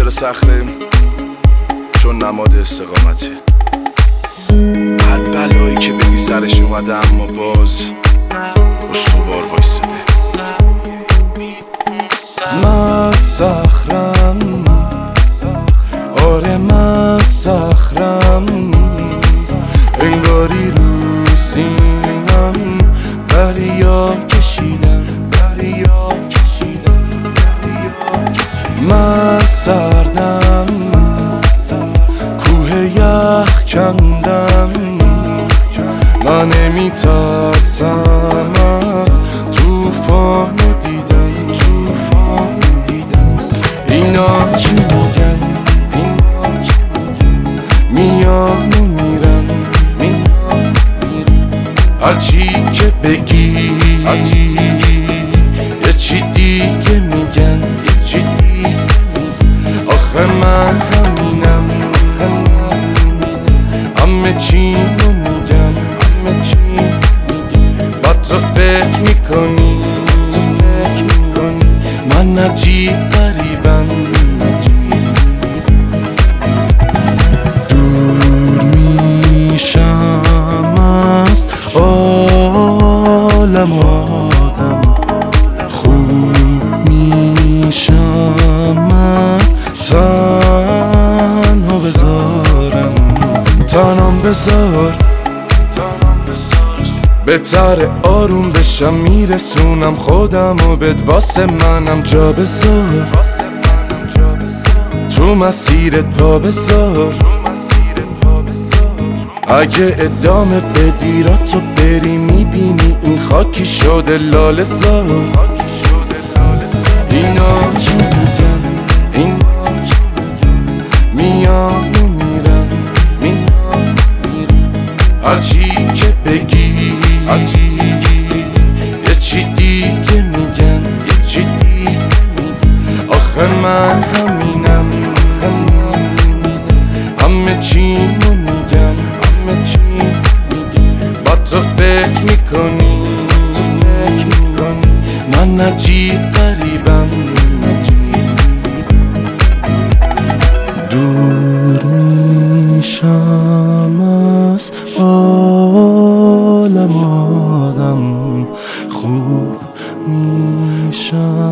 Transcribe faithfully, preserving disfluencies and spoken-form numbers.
سر صخره چون نماد استقامتی. هر بلایی که بگی سرش اومده اما باز استوار وایساده. من صخرم، آره من صخرم، انگاری رو سینم دریا کشیدم. من سردم، کوه یخ کندم، من نمیترسم از توفان دیدن. اینا چی میگن؟ میان و میرن، هرچی که بگی یه چی دیگه میگن. آخه من همینم، همه چی رو میگم. بعد تو فکر میکنی من عجیب غریبم. دور میشم از عالم آدم، خوب میشم من تنها بذارم. تنام بذار بهتره آروم بشم، میرسونم خودم و بد واسه منم جا بذار. تو مسیرت پا بذار، اگه ادامه بدی را تو بری میبینی این خاکی شده لاله زار. اینا چی میگن؟ میان و میرن، هرچی که بگی یه چی دیگه میگن. آخه من همینم، همه چی رو میگم. با تو فکر میکنی من عجیب غریبم. دور میشم از عالم آدم، خوب میشم